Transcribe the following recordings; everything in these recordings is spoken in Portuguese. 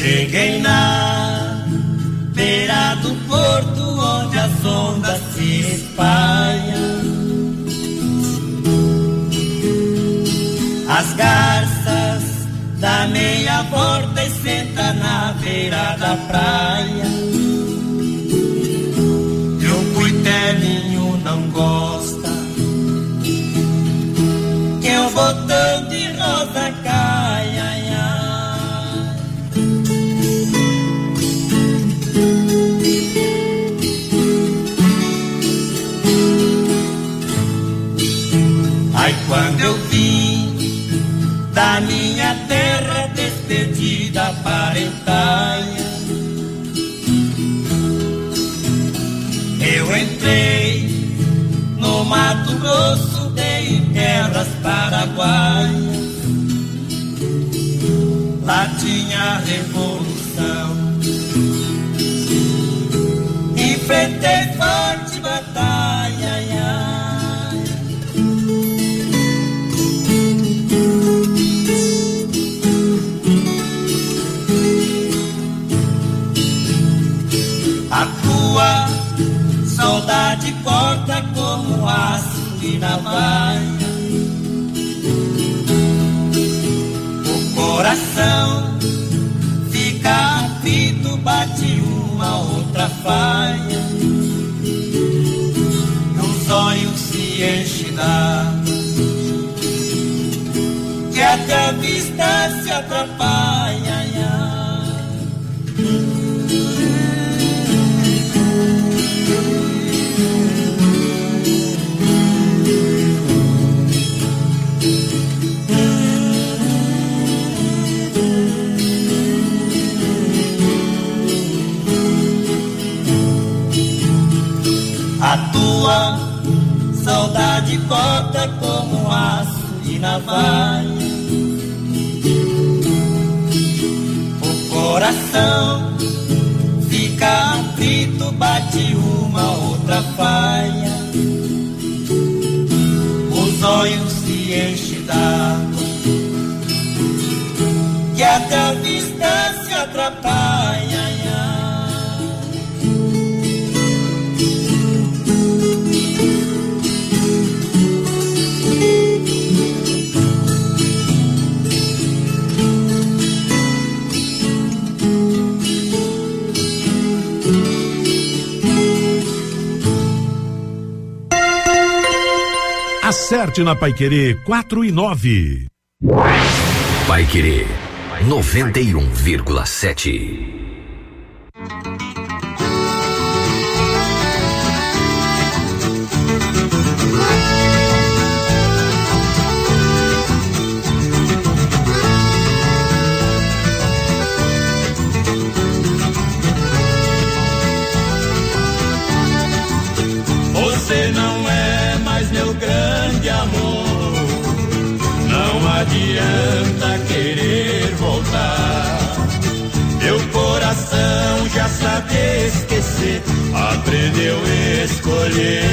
Cheguei na beira do porto onde as ondas se espalham. As garças dá meia volta e senta na beira da praia. E o cuitelinho não gosta que o botão de rosa caia. Ai, quando eu vim da minha terra despedida para Itália, eu entrei no Mato Grosso, dei terras paraguaias. Lá tinha revolução, enfrentei forte batalha. A tua saudade corta como aço e navalha. O coração fica aflito, bate uma outra falha. Os olhos se enchem d'água, que até a vista se atrapalha. A tua saudade corta como aço e navalha. O coração fica aflito, bate uma outra falha. Os olhos se enchem d'água, que até a vista se atrapalha. Acerte na Paiquerê 4 e 9. Paiquerê 91,7. Você não é mais meu grande amor, não adianta querer voltar. Meu coração já sabe esquecer, aprendeu a escolher.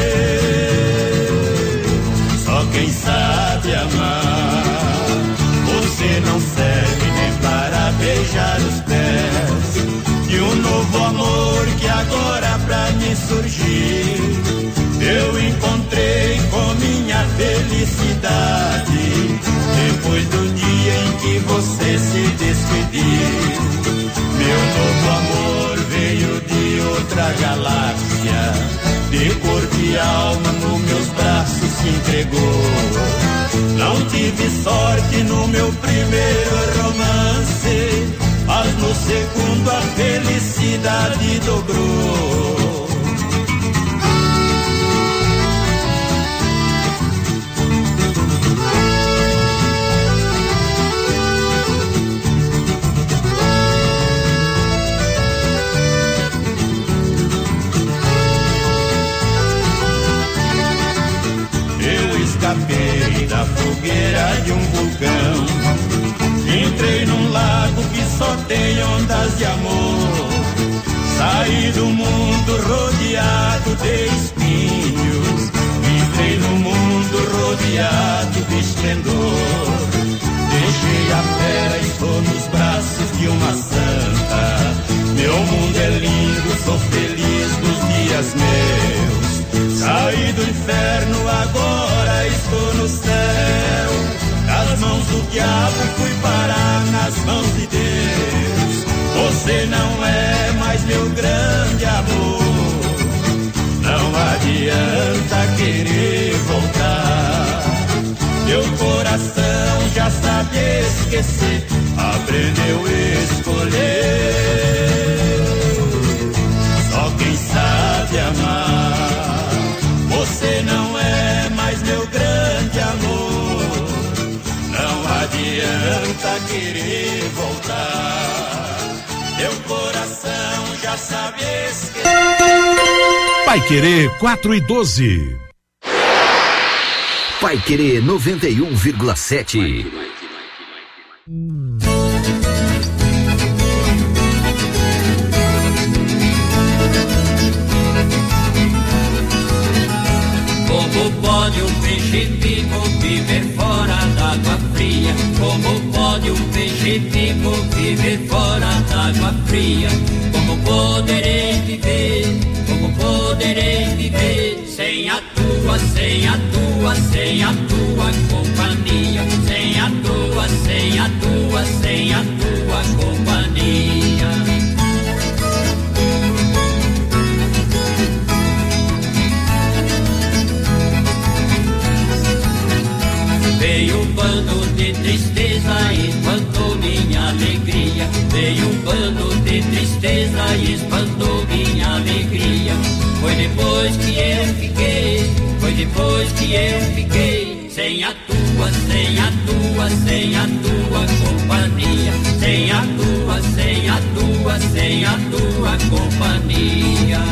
Só quem sabe amar. Você não serve nem para beijar os pés de um novo amor que agora pra mim surgir. Eu encontrei com minha felicidade depois do dia em que você se despediu. Meu novo amor veio de outra galáxia, de corpo e alma nos meus braços se entregou. Não tive sorte no meu primeiro romance, mas no segundo a felicidade dobrou. Escapei da fogueira de um vulcão, entrei num lago que só tem ondas de amor. Saí do mundo rodeado de espinhos, entrei no mundo rodeado de esplendor. Deixei a fera e estou nos braços de um alma santa. Meu mundo é lindo, sou feliz nos dias meus. Saí do inferno, agora estou no céu. Das mãos do diabo fui parar nas mãos de Deus. Você não é mais meu grande amor. Não adianta querer voltar. Meu coração já sabe esquecer, aprendeu a escolher. Só quem sabe amar. Você não é mais meu grande amor. Não adianta querer voltar. Meu coração já sabe esquecer. Paiquerê 4:12. Paiquerê 91,7. Como pode um peixe vivo viver fora d'água fria? Como pode um peixe vivo viver fora d'água fria? Como poderei viver? Como poderei viver sem a tua, sem a tua, sem a tua companhia? Sem a tua, sem a tua, sem a tua companhia. Veio um bando de tristeza e espantou minha alegria. Veio um bando de tristeza e espantou minha alegria. Foi depois que eu fiquei, foi depois que eu fiquei sem a tua, sem a tua, sem a tua companhia. Sem a tua, sem a tua, sem a tua companhia.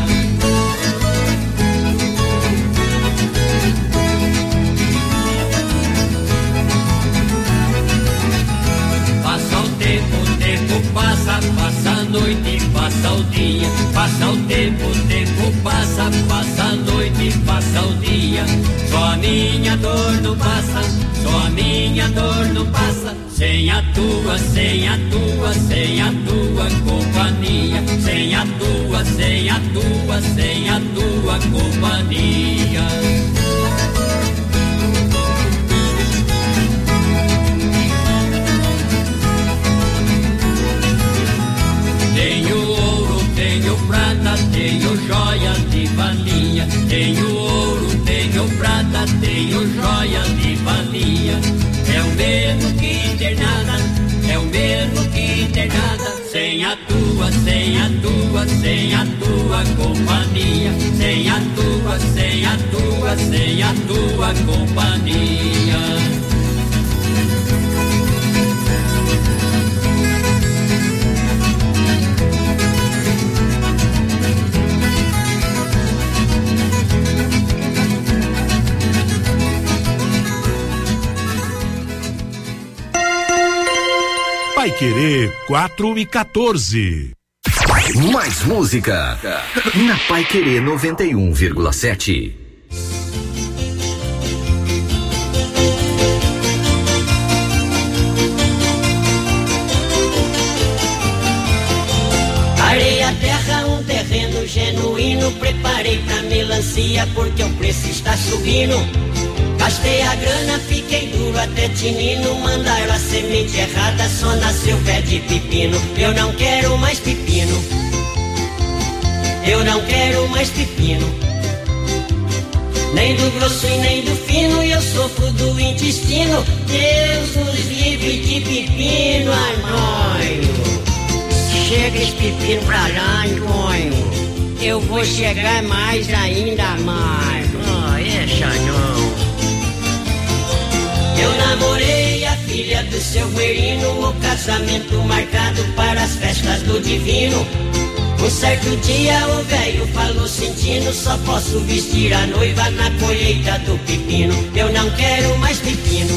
O tempo passa, passa a noite, passa o dia. Passa o tempo passa, passa a noite, passa o dia. Só a minha dor não passa, só a minha dor não passa. Sem a tua, sem a tua, sem a tua companhia. Sem a tua, sem a tua, sem a tua companhia. Tenho ouro, tenho prata, tenho joia de valia. Tenho ouro, tenho prata, tenho joia de valia. É o mesmo que ter nada, é o mesmo que ter nada. Sem a tua, sem a tua, sem a tua companhia. Sem a tua, sem a tua, sem a tua companhia. Paiquerê 4:14. Mais música na Paiquerê 91,7. Areia, terra, um terreno genuíno. Preparei pra melancia porque o preço está subindo. Gastei a grana, fiquei duro até tinino. Mandaram a semente errada, só nasceu pé de pepino. Eu não quero mais pepino. Eu não quero mais pepino. Nem do grosso e nem do fino. Eu sofro do intestino. Deus nos livre de pepino, Antônio. Chega esse pepino pra lá, Antônio. Eu vou chegar mais ainda mais. Essa não. Eu namorei a filha do seu Guerino, o casamento marcado para as festas do divino. Um certo dia o velho falou sentindo, só posso vestir a noiva na colheita do pepino. Eu não quero mais pepino.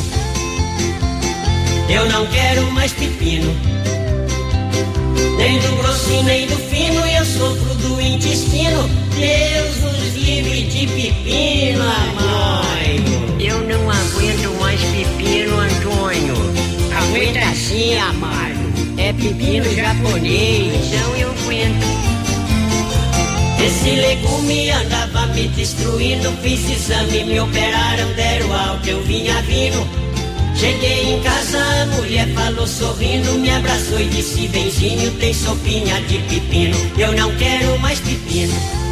Eu não quero mais pepino. Nem do grosso e nem do fino, eu sofro do intestino. Deus nos livre de pepino, Antônio. Eu não aguento mais pepino, Antônio. Aguenta sim, amado. É pepino japonês. Então eu aguento. Esse legume andava me destruindo. Fiz exame, me operaram, deram alta, eu vinha vindo. Cheguei em casa, a mulher falou sorrindo, me abraçou e disse: benzinho, tem sopinha de pepino. Eu não quero mais pepino.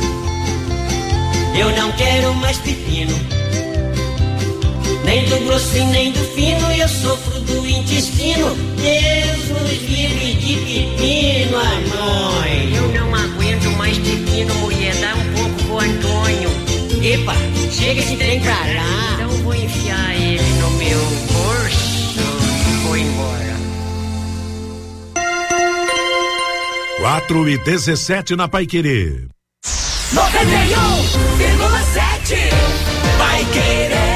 Eu não quero mais pepino. Nem do grosso e nem do fino, eu sofro do intestino. Deus nos livre de pepino, a nós. Eu não aguento mais pepino, mulher, dá um pouco pro Antônio. Epa, chega esse trem pra lá. Então vou enfiar ele no meu bolso e vou embora. 4:17 na Paiquerê. 91,7 Paiquerê.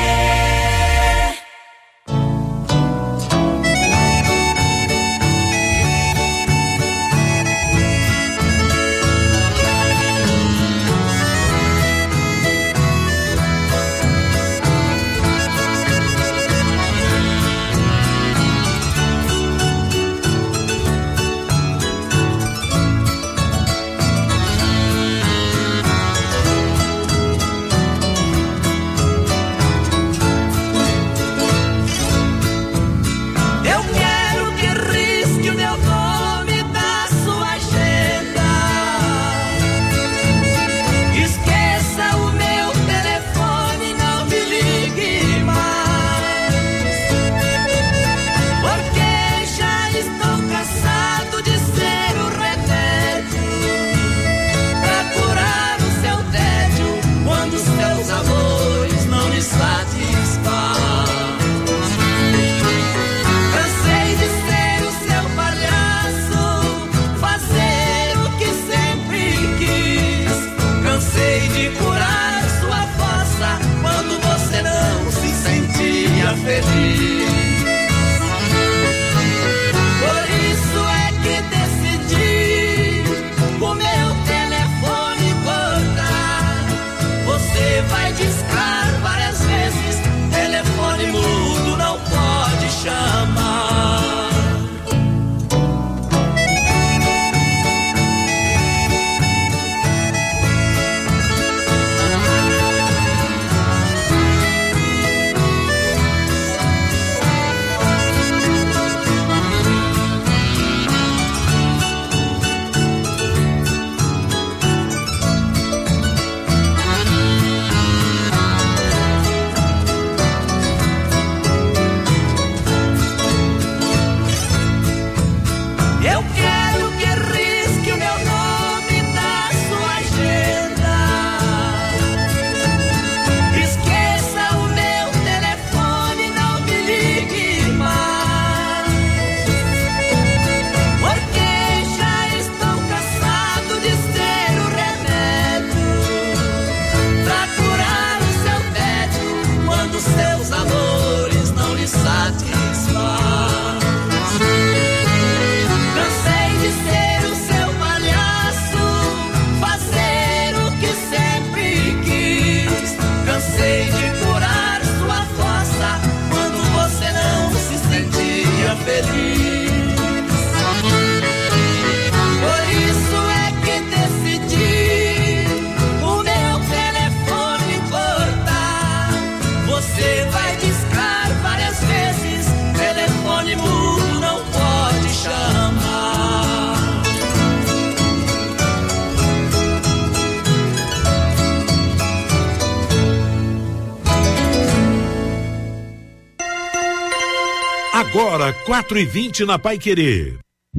Agora 4:20 na Paiquerê.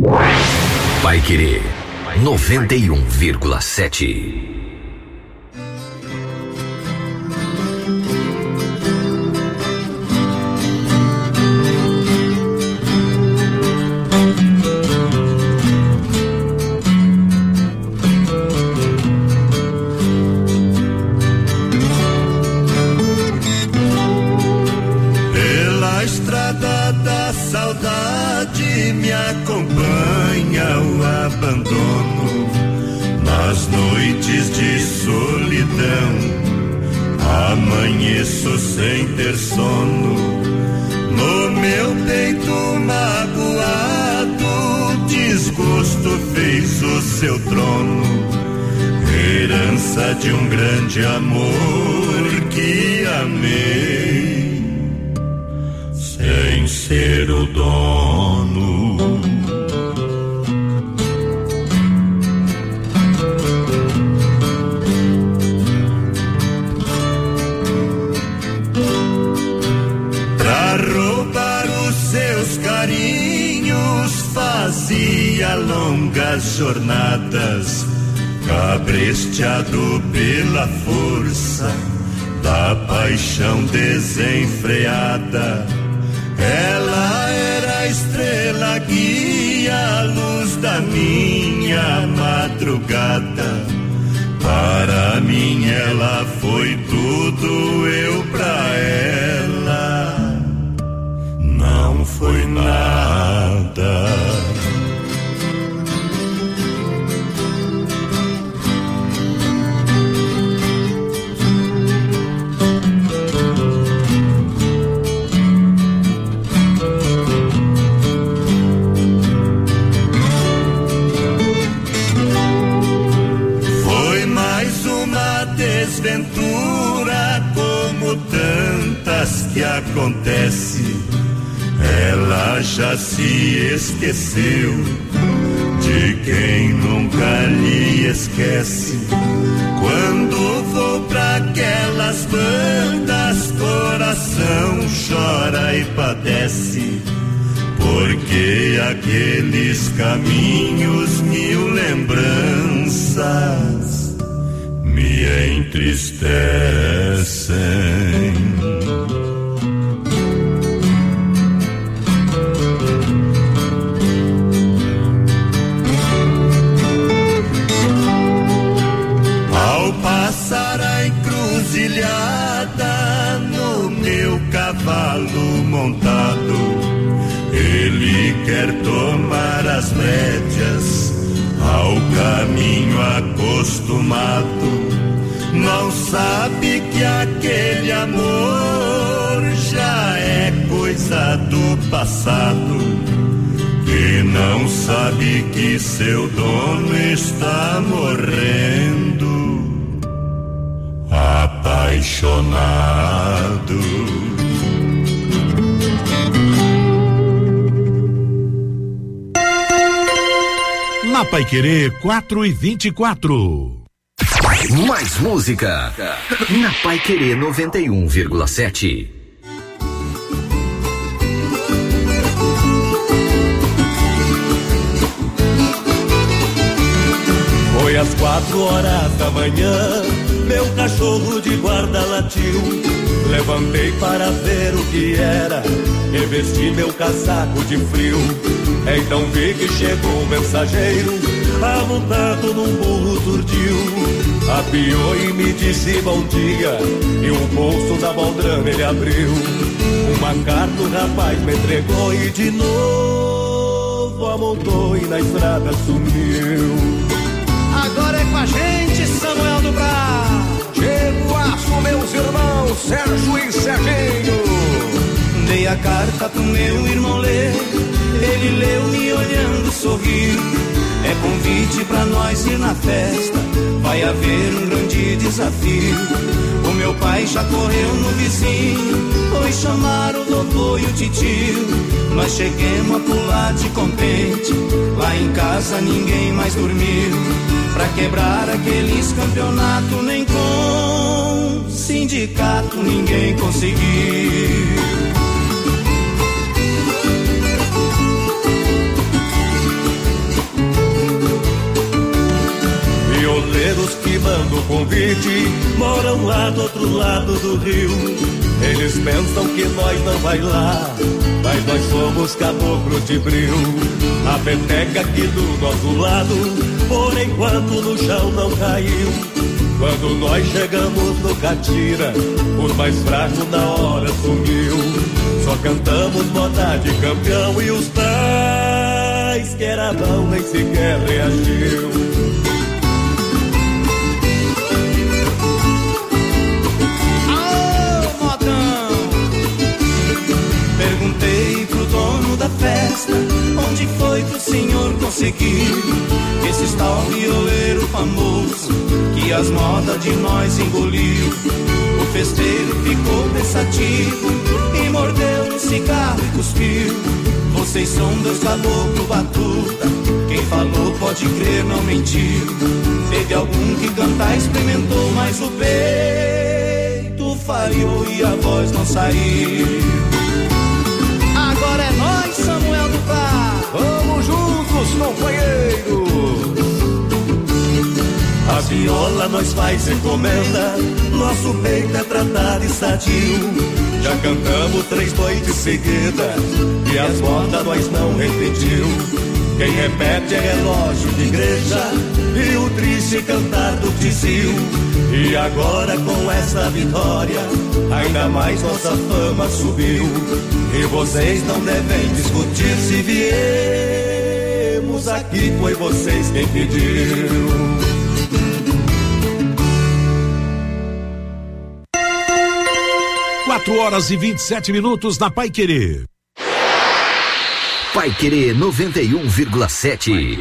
Paiquerê 91,7. Me acompanha o abandono nas noites de solidão. Amanheço sem ter sono, no meu peito magoado de agosto fez o seu trono, herança de um grande amor que amei, sem ser o dono. Fazia longas jornadas, cabresteado pela força da paixão desenfreada. Ela era a estrela guia, a luz da minha madrugada. Para mim ela foi tudo, eu pra ela não foi nada. Foi mais uma desventura como tantas que acontece. Ela já se esqueceu de quem nunca lhe esquece. Quando vou pra aquelas bandas, coração chora e padece, porque aqueles caminhos, mil lembranças me entristecem. No meu cavalo montado, ele quer tomar as rédeas ao caminho acostumado. Não sabe que aquele amor já é coisa do passado, e não sabe que seu dono está morrendo apaixonado. Na Paiquerê 4:24. Mais música na Paiquerê 91,7. Foi às 4h da manhã, meu cachorro de guarda latiu. Levantei para ver o que era, revesti meu casaco de frio. Então vi que chegou o mensageiro, amontado num burro turdio. Apiou e me disse bom dia, e o bolso da baldrama ele abriu. Uma carta o rapaz me entregou e de novo amontou e na estrada sumiu. Agora é com a gente, Samuel do Brás, Diego Aço, meus irmãos Sérgio e Serginho. Dei a carta pro meu irmão ler, ele leu me olhando, sorriu. É convite pra nós ir na festa, vai haver um grande desafio. O meu pai já correu no vizinho, foi chamar o doutor e o titio. Nós cheguemos a pular de contente, lá em casa ninguém mais dormiu. Pra quebrar aqueles campeonatos, nem com sindicato ninguém conseguiu. Violeiros que mandam convite moram lá do outro lado do rio. Eles pensam que nós não vai lá, mas nós somos caboclo de bril. A peteca aqui do nosso lado, por enquanto no chão não caiu. Quando nós chegamos no Catira, o mais fraco na hora sumiu. Só cantamos moda de campeão e os tais que era bom nem sequer reagiu. Perguntei pro dono da festa, onde foi que o senhor conseguiu esse tal violeiro famoso que as modas de nós engoliu? O festeiro ficou pensativo e mordeu um cigarro e cuspiu. Vocês são dois caboclo batuta, quem falou pode crer, não mentiu. Teve algum que cantar experimentou, mas o peito falhou e a voz não saiu. Agora é nós, Samuel do Prá. Vamos juntos, companheiro. A viola nós faz encomenda, nosso peito é tratado e sadio. Já cantamos 3 noites seguidas e as modas nós não repetiu. Quem repete é relógio de igreja e o triste cantar do tizil. E agora com essa vitória, ainda mais nossa fama subiu. E vocês não devem discutir, se viemos aqui foi vocês quem pediu. Horas e 27 minutos na Paiquerê. Paiquerê 91,7.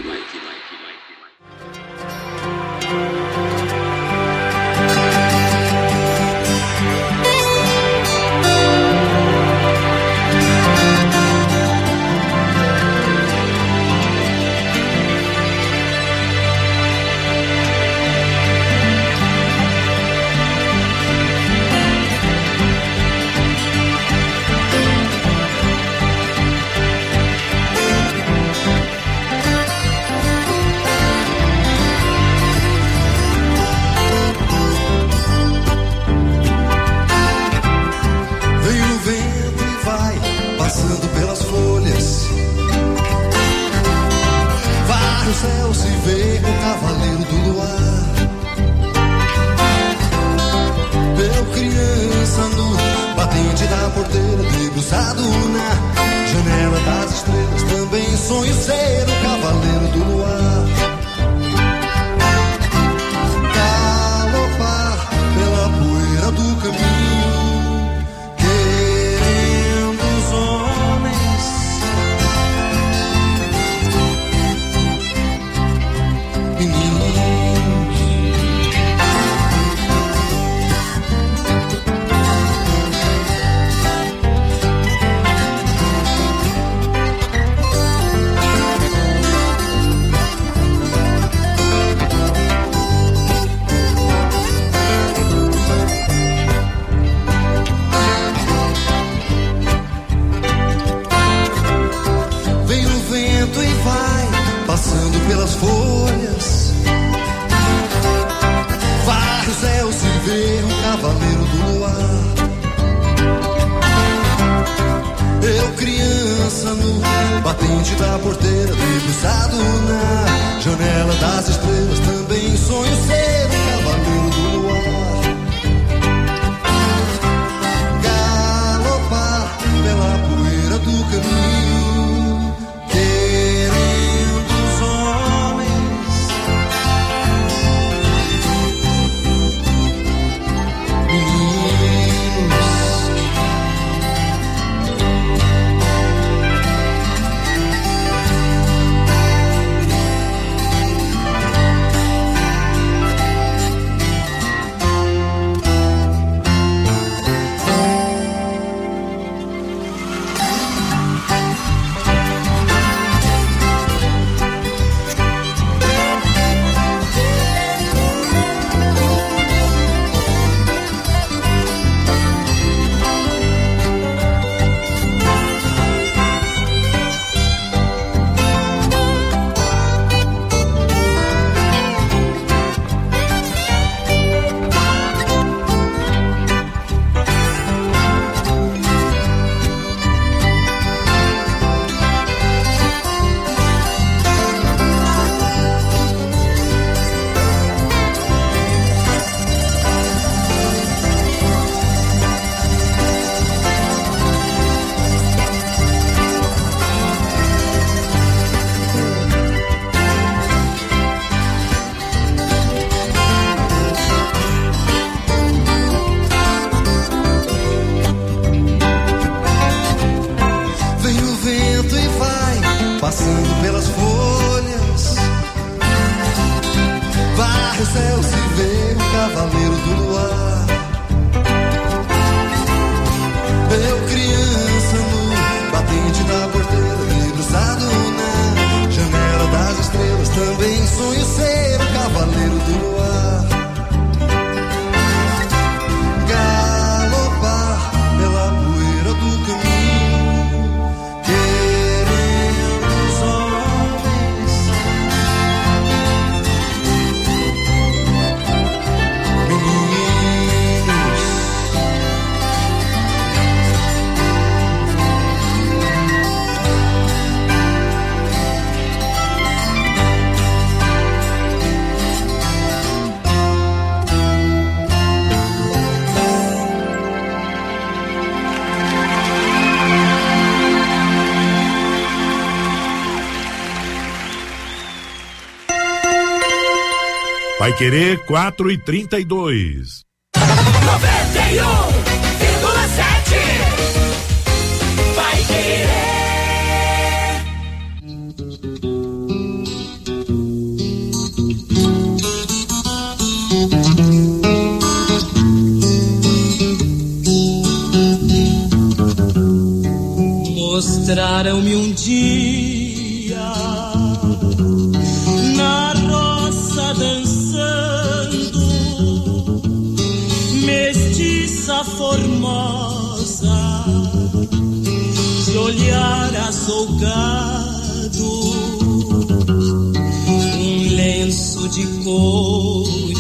Também sonho ser o cavaleiro do luar, galopar pela poeira do caminho, querendo os homens, meninos. Vai querer 4h32. 91,7 Vai querer. Mostraram-me um dia na roça dançando, mestiça formosa, de olhar açoucado, um lenço de cores,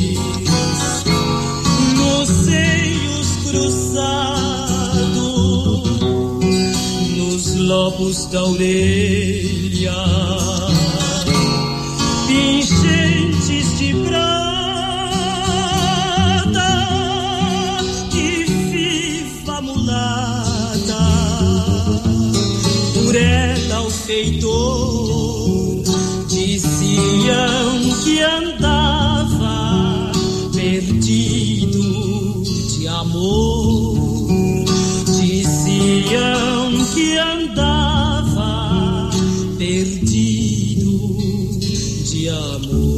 nos seios cruzados, nos lobos da orelha, pingentes de prata, que viva mulata, por ela o feitor diziam que andava perdido de amor, diziam que andava perdido de amor.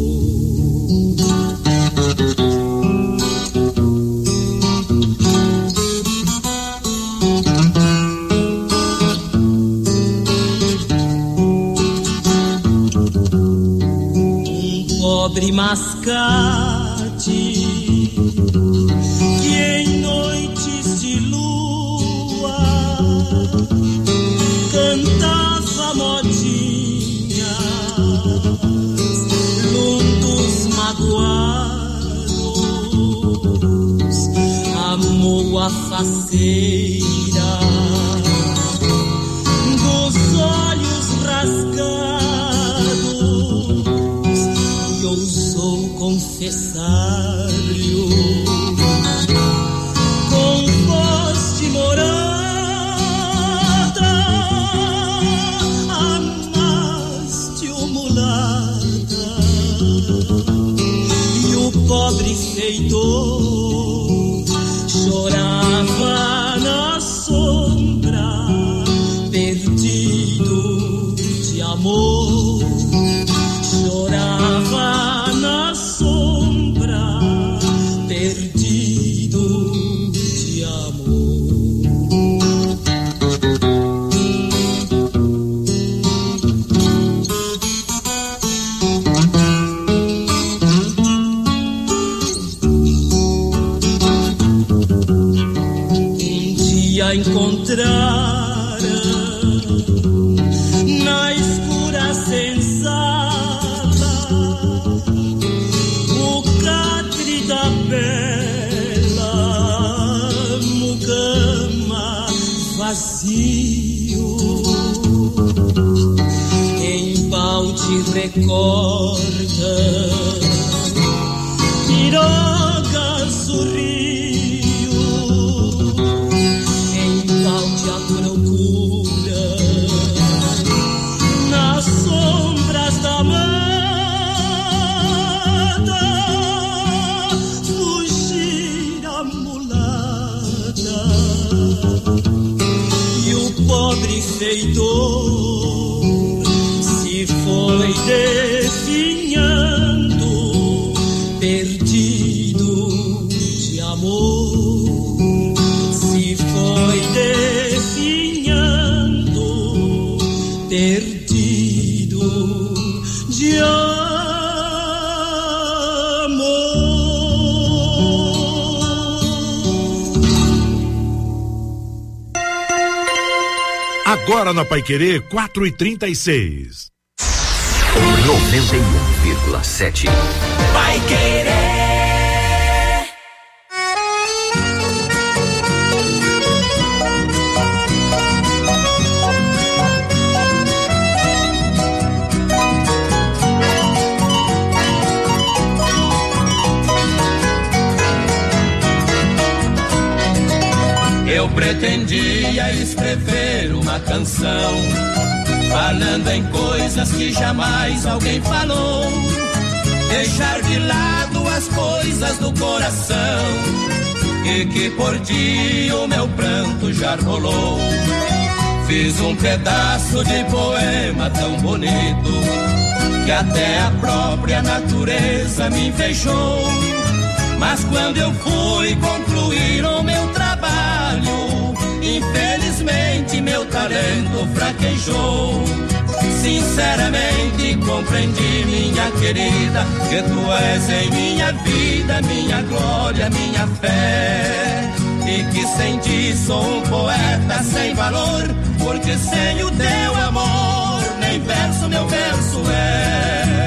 Pobre mascate que em noites de lua cantava modinhas, lundos magoados, amou a faceira dos olhos rasgados, ousou confessar-lhe com voz de morada: amaste-o, mulata. E o pobre feitor chorava na sombra, perdido de amor, chorava na sombra, perdido de amor. Um dia encontrara na escura senzala o catre da bela mucama vazio, em balde recorda pirogas do rio, em balde a procura nas sombras da mata, fugir a mulata. E o pobre feitor se foi definhando, perdido de amor, se foi definhando, perdido de amor. Agora na Paiquerê 4:36. 91,7. Paiquerê. Eu pretendia escrever uma canção falando em coisas que jamais alguém falou, deixar de lado as coisas do coração e que por dia o meu pranto já rolou. Fiz um pedaço de poema tão bonito que até a própria natureza me invejou. Mas quando eu fui concluir o meu trabalho, infelizmente meu talento fraquejou. Sinceramente compreendi, minha querida, que tu és em minha vida, minha glória, minha fé. E que sem ti sou um poeta sem valor, porque sem o teu amor nem verso meu verso é.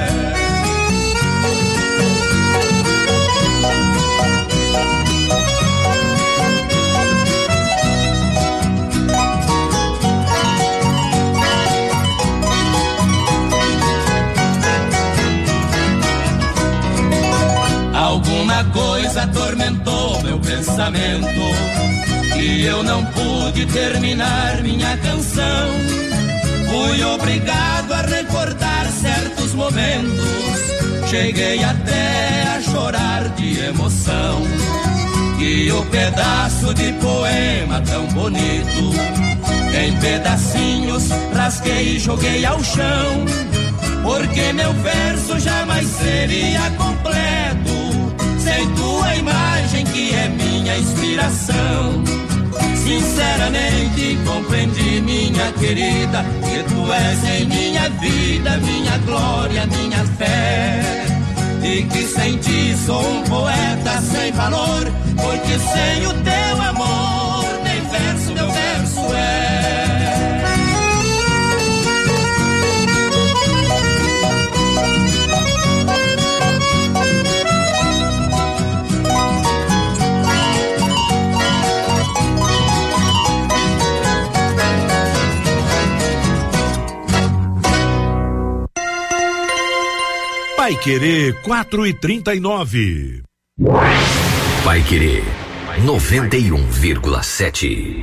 Alguma coisa atormentou meu pensamento e eu não pude terminar minha canção. Fui obrigado a recordar certos momentos, cheguei até a chorar de emoção. E o pedaço de poema tão bonito, em pedacinhos rasguei e joguei ao chão, porque meu verso jamais seria completo sem tua imagem que é minha inspiração. Sinceramente compreendi, minha querida, que tu és em minha vida, minha glória, minha fé. E que sem ti sou um poeta sem valor, porque sem o teu amor nem verso meu verso é. Paiquerê 4:39. Paiquerê 91,7.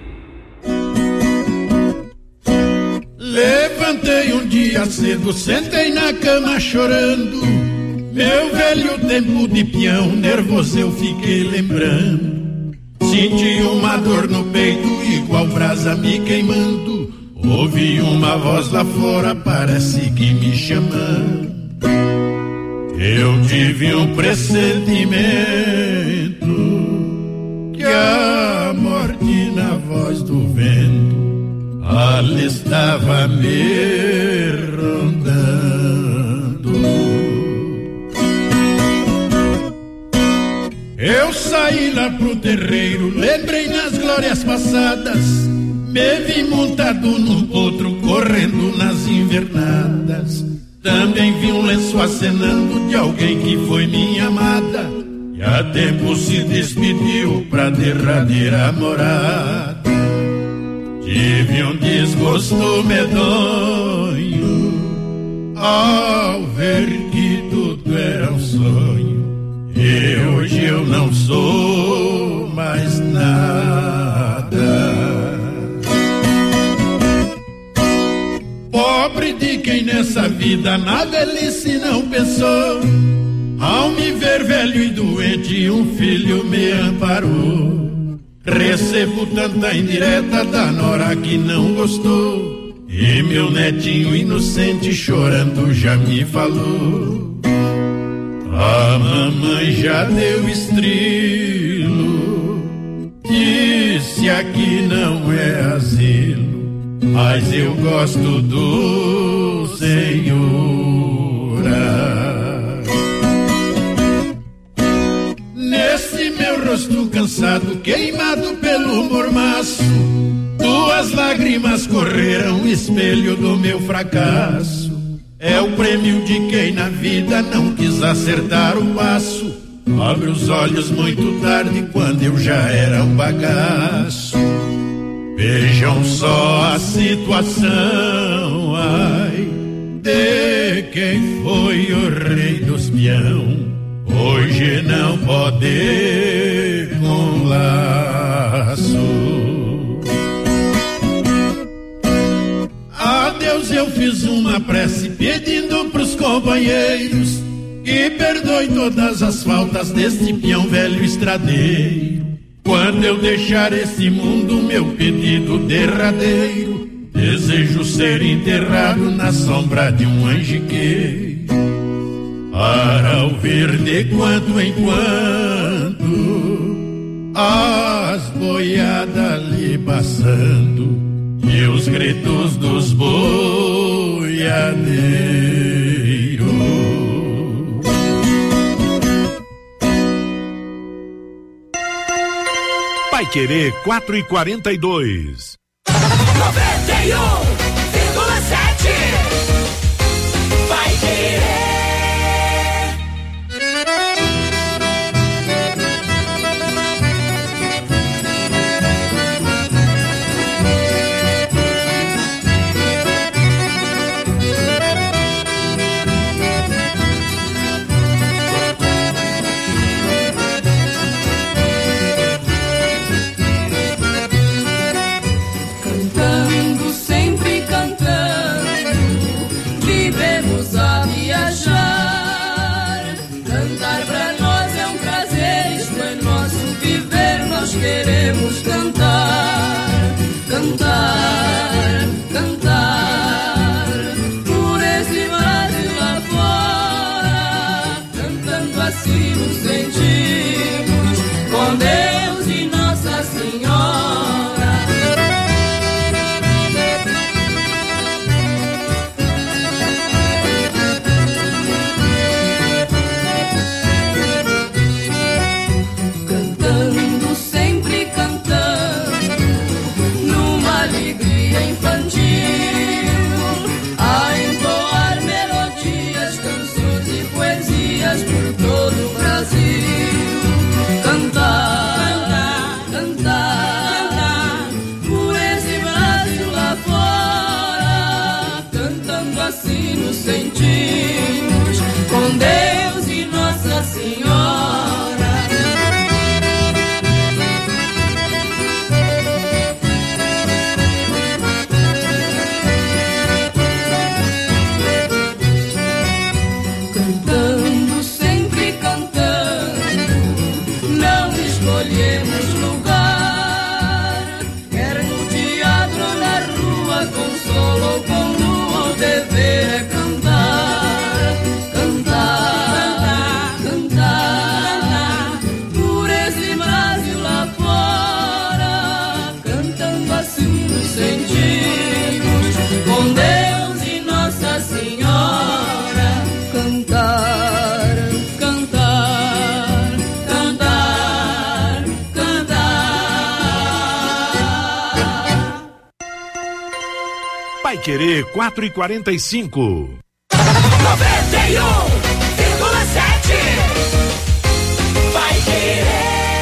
Levantei um dia cedo, sentei na cama chorando. Meu velho tempo de peão, nervoso eu fiquei lembrando. Senti uma dor no peito, igual brasa me queimando. Ouvi uma voz lá fora, parece que me chamando. Eu tive um pressentimento que a morte na voz do vento ali estava me rondando. Eu saí lá pro terreiro, lembrei nas glórias passadas, me vi montado num potro correndo nas invernadas. Também vi um lenço acenando de alguém que foi minha amada e há tempo se despediu pra derradeira morada. Tive um desgosto medonho ao ver que tudo era um sonho e hoje eu não sou mais nada. Pobre de quem nessa vida na velhice não pensou. Ao me ver velho e doente, um filho me amparou. Recebo tanta indireta da nora que não gostou, e meu netinho inocente chorando já me falou. A mamãe já deu estrilo, disse aqui não é asilo, mas eu gosto do Senhora. Nesse meu rosto cansado, queimado pelo mormaço, tuas lágrimas lágrimas correram, espelho do meu fracasso. É o prêmio de quem na vida não quis acertar o passo. Abre os olhos muito tarde, quando eu já era um bagaço. Vejam só a situação, ai, de quem foi o rei dos peão. Hoje não pode com laço. A Deus eu fiz uma prece pedindo pros companheiros que perdoe todas as faltas deste peão velho estradeiro. Quando eu deixar esse mundo, meu pedido derradeiro, desejo ser enterrado na sombra de um angiqueiro, para ouvir de quando em quando as boiadas ali passando e os gritos dos boiadeiros. Paiquerê 4:42. 91,7. Paiquerê. Queremos cantar, cantar, cantar por esse Brasil lá fora, cantando assim nos sentimos com Deus e Nossa Senhora. Por todo o Brasil, cantar, cantar, por esse Brasil lá fora, cantando assim nos sentimos com Deus e Nossa Senhora. Escolhemos lugar, quer no teatro ou na rua, com sol ou com lua, o dever é cantar, cantar, cantar, por esse Brasil lá fora, cantando assim nos sentimos com Deus e Nossa Senhora. Cantar, cantar, cantar, Paiquerê 4:45. 91,7. Paiquerê.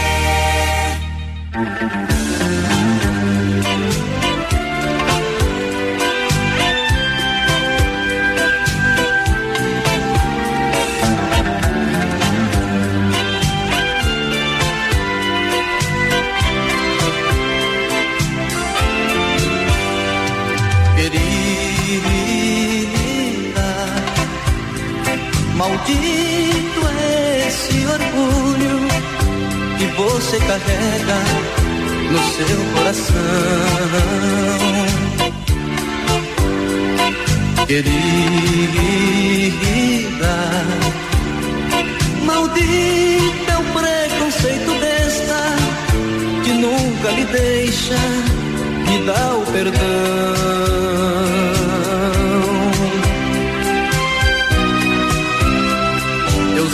Maldito esse orgulho que você carrega no seu coração. Querida, maldito é o preconceito besta que nunca lhe deixa me dar o perdão. Eu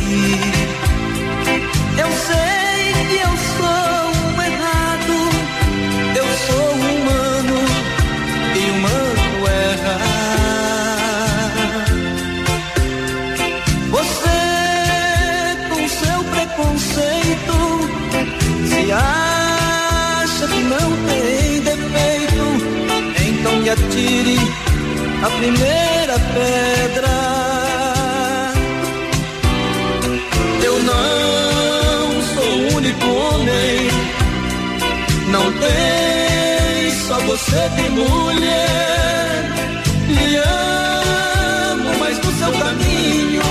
sei que eu sou um errado, atire a primeira pedra. Eu não sou o único homem, não tem só você de mulher. Lhe amo, mas no seu caminho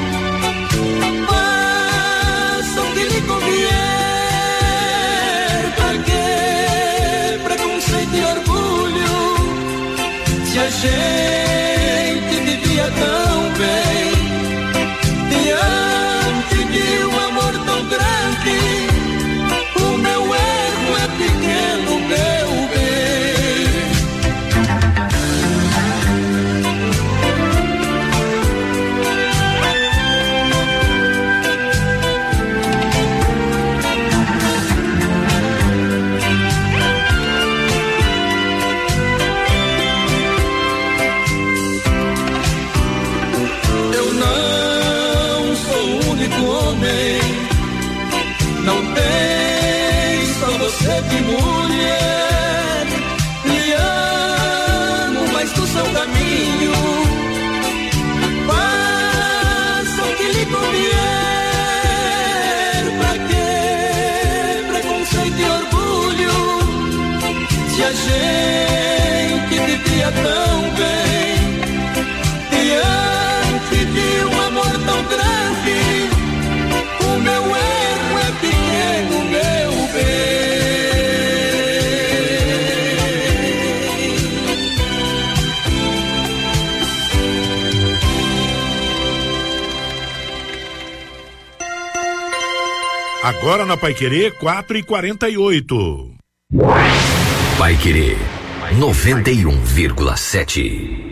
faça o que lhe convier. Pra que preconceito e orgulho, se a gente vivia tão bem diante de um amor tão grande? O meu erro é pequeno, meu bem. Eu não sou o único homem, não tem só você de mulher. Lhe amo, mas no seu caminho faça o que lhe convier. Pra que preconceito e orgulho, se a gente vivia tão bem diante de um amor tão grande? O meu erro é pequeno, meu bem. Agora na Paiquerê 4h48. Paiquerê 91,7.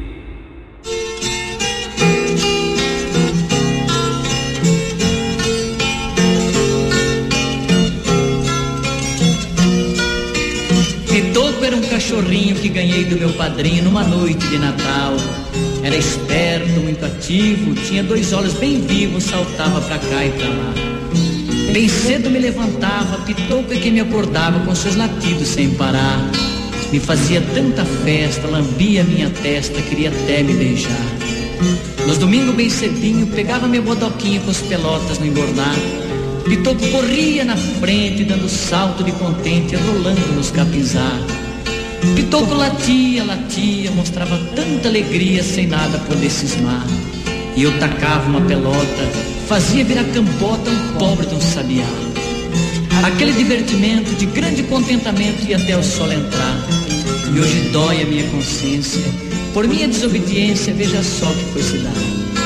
Pitoco era um cachorrinho que ganhei do meu padrinho numa noite de Natal. Era esperto, muito ativo, tinha 2 olhos bem vivos, saltava pra cá e pra lá. Bem cedo me levantava, Pitoco é que me acordava com seus latidos sem parar. Me fazia tanta festa, lambia minha testa, queria até me beijar. Nos domingos bem cedinho, pegava minha bodoquinha com as pelotas no engordar. Pitoco corria na frente, dando salto de contente, rolando nos capinzar. Pitoco latia, latia, mostrava tanta alegria sem nada poder cismar. E eu tacava uma pelota, fazia virar cambota um pobre de um sabiá. Aquele divertimento de grande contentamento ia até o sol entrar. E hoje dói a minha consciência, por minha desobediência, veja só que foi se dar.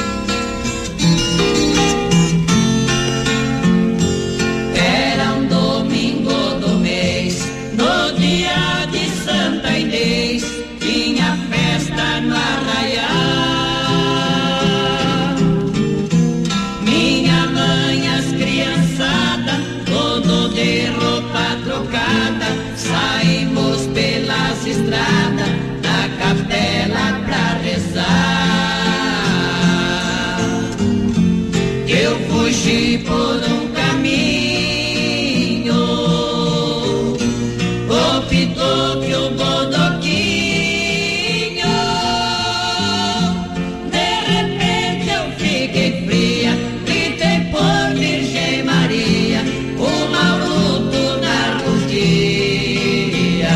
Era um domingo do mês, no dia de Santa Inês, tinha festa no arraial. Minha mãe, as criançadas, todo de roupa trocada, saímos pelas estradas da capela pra rezar. Eu fugi por um caminho, o Pitoco e o bodoquinho. De repente eu fiquei fria, gritei por Virgem Maria, o Mauruto na rodia.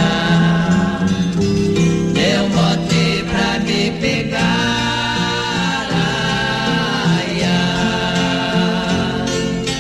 Deu bote pra me pegar, ai, ai.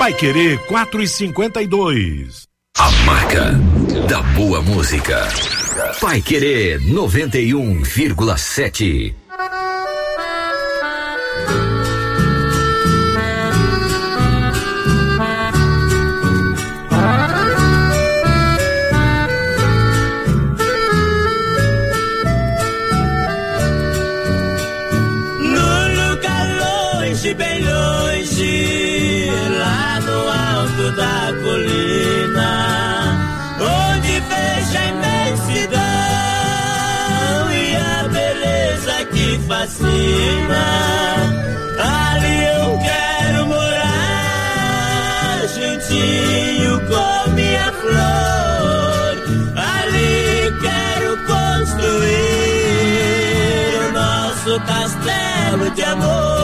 Paiquerê 4:52. A marca da boa música. Paiquerê 91,7. Bem longe, lá no alto da colina, onde vejo a imensidão e a beleza que fascina. Ali eu quero morar, juntinho com minha flor. Ali quero construir o nosso castelo de amor.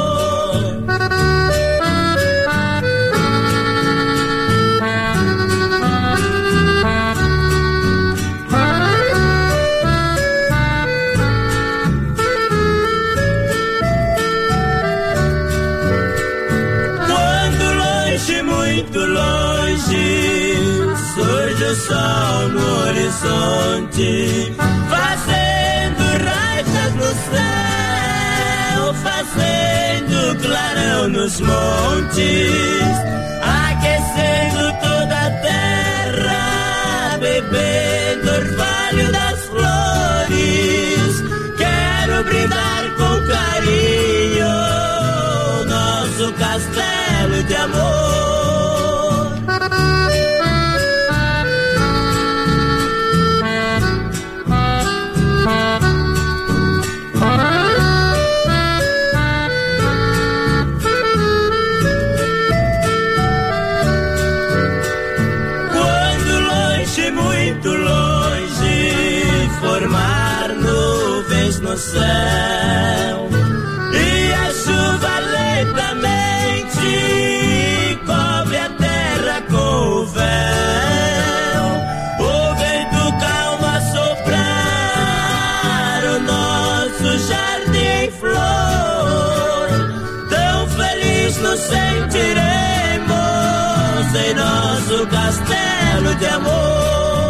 Surge o sol no horizonte, fazendo rachas no céu, fazendo clarão nos montes, aquecendo toda a terra, bebendo orvalho das flores. Quero brindar com carinho nosso castelo de amor. Formar nuvens no céu e a chuva lentamente cobre a terra com o véu. O vento calmo a soprar o nosso jardim flor. Tão feliz nos sentiremos em nosso castelo de amor.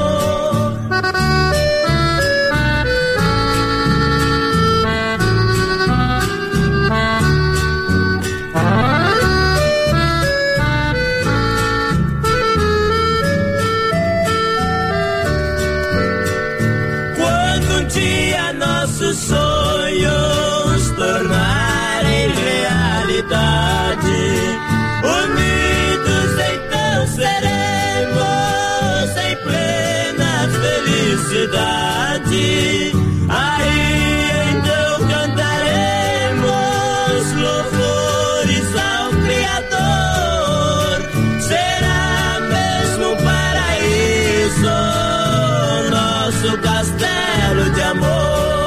Sonhos tornarem realidade, unidos então seremos em plena felicidade. Aí então cantaremos louvores ao Criador. Será mesmo um paraíso nosso castelo de amor.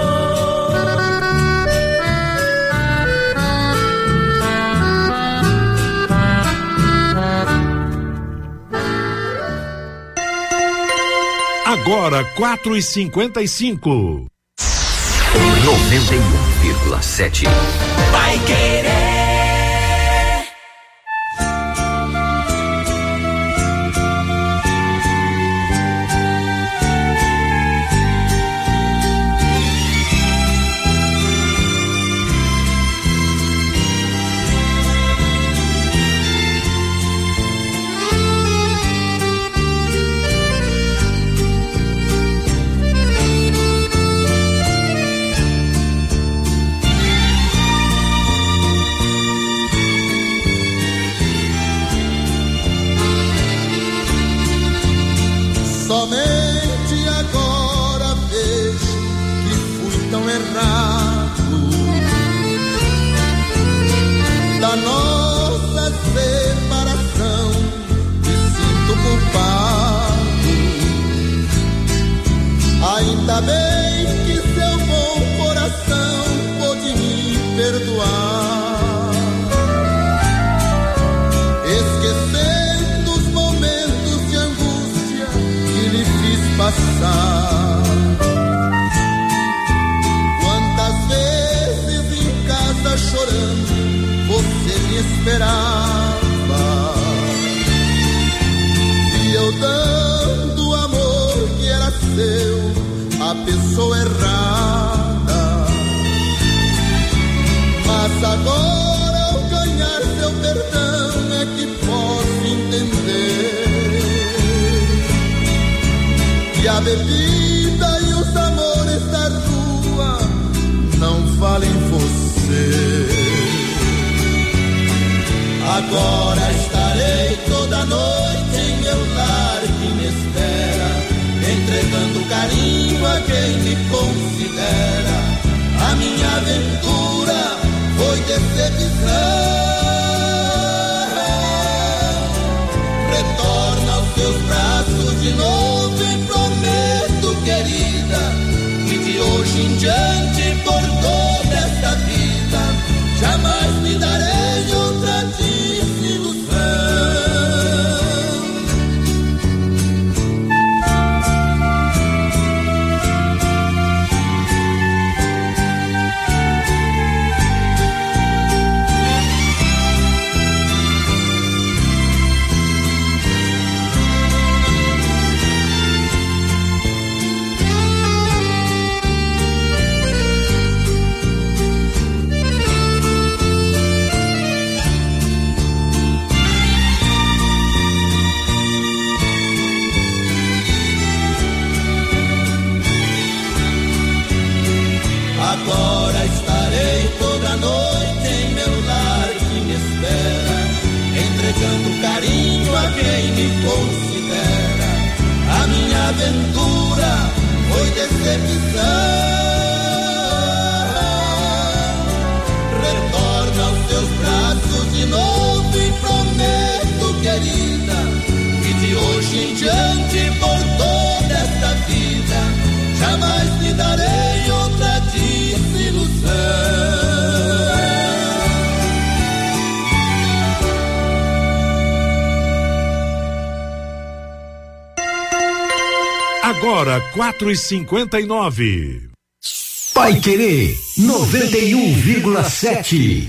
Agora 4:55. 91,7. Paiquerê. Somente agora vejo que fui tão errado da nossa separação. Me sinto culpado. Ainda bem que seu bom coração pôde me perdoar, esquecendo os momentos de angústia que lhe fiz passar. Quantas vezes em casa chorando você me esperava, dando o amor que era seu à pessoa errada. Mas agora, ao ganhar seu perdão, é que posso entender que a bebida e os amores da rua não valem você. Agora estarei toda noite em meu lar que me espera, entregando carinho a quem me considera. A minha aventura foi decepção. Retorna aos seus braços de novo e prometo, querida, que de hoje em diante, por toda esta vida, jamais me darei outra desilusão. Agora estarei toda noite em meu lar que me espera, entregando carinho a quem me considera. A minha aventura foi decepção. Retorna aos teus braços de novo e prometo, querida, que de hoje em diante, por toda esta vida, jamais te darei outra desilusão. Agora 4h59. Paiquerê 91,7.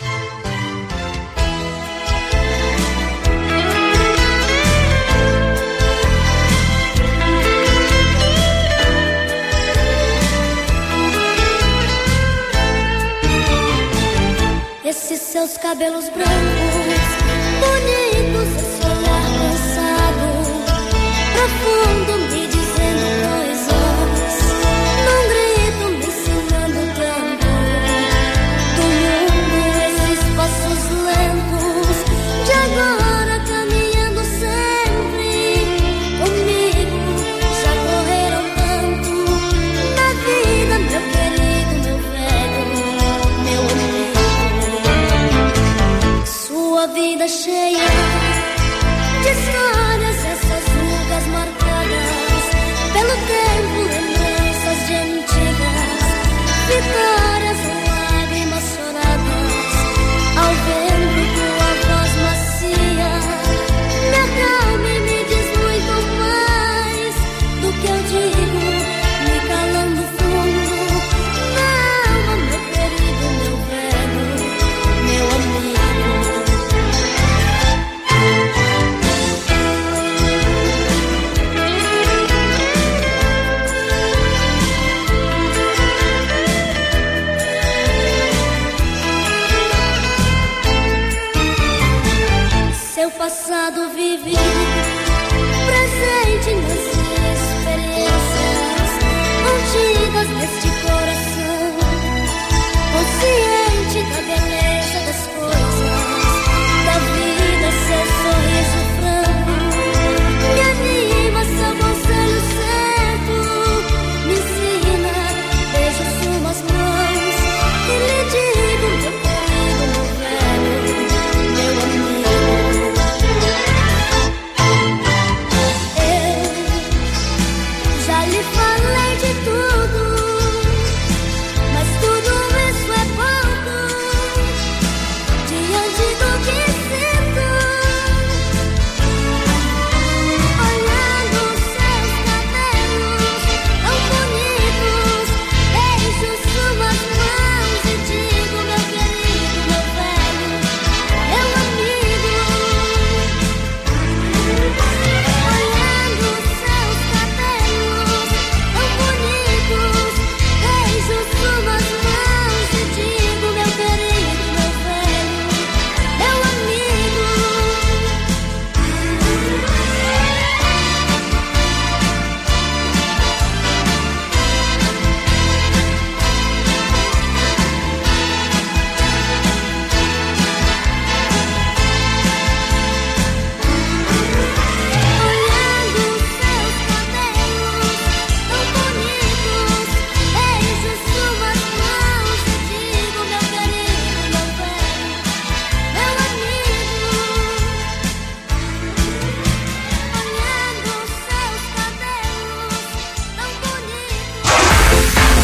Esses seus cabelos brancos, bonitos, esse olhar cansado, profundo, me dizendo coisas, num grito me ensinando tanto. Do mundo, esses passos lentos, de agora caminhando sempre comigo, já correram tanto na vida, meu querido, meu velho, meu amigo. Sua vida cheia de histórias, essas rugas marcadas pelo tempo, lembranças de antigas vitórias, lágrimas choradas. Ao vento, tua voz macia me acalma e me diz muito mais do que eu digo, me calando fundo na alma, meu querido, meu velho, meu amigo. Seu passado vivido, presente nas experiências antigas deste coração, consciente da beleza das coisas, da vida, seu sorriso franco, me anima, seu conselho certo, me ensina, beijo suas mãos e lhe digo, meu querido, meu velho, meu amigo.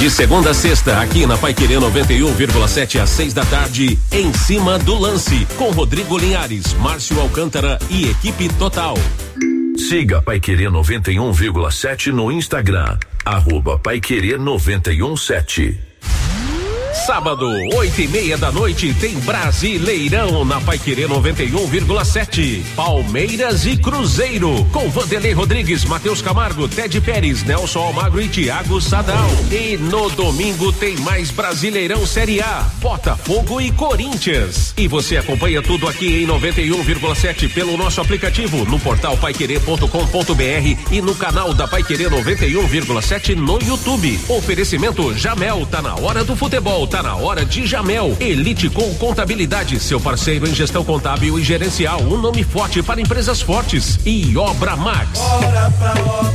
De segunda a sexta, aqui na Paiquerê 91,7 às 6 da tarde, Em Cima do Lance, com Rodrigo Linhares, Márcio Alcântara e equipe total. Siga Paiquerê 91,7 no Instagram, @Paiquerê 91,7. Sábado, 8:30 da noite, tem Brasileirão na Paiquerê 91,7. Palmeiras e Cruzeiro, com Vanderlei Rodrigues, Matheus Camargo, Ted Pérez, Nelson Almagro e Thiago Sadal. E no domingo tem mais Brasileirão Série A, Botafogo e Corinthians. E você acompanha tudo aqui em 91,7 pelo nosso aplicativo, no portal paiquerê.com.br e no canal da Paiquerê 91,7 no YouTube. Oferecimento Jamel, tá na hora do futebol. Tá na hora de Jamel. Elite com Contabilidade, seu parceiro em gestão contábil e gerencial. Um nome forte para empresas fortes. E Obra Max. Bora pra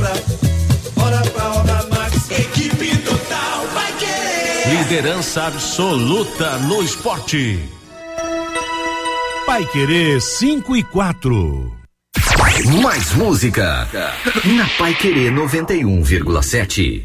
Obra Max. Equipe total vai querer. Liderança absoluta no esporte. Paiquerê 5:04. Mais música na Paiquerê 91,7.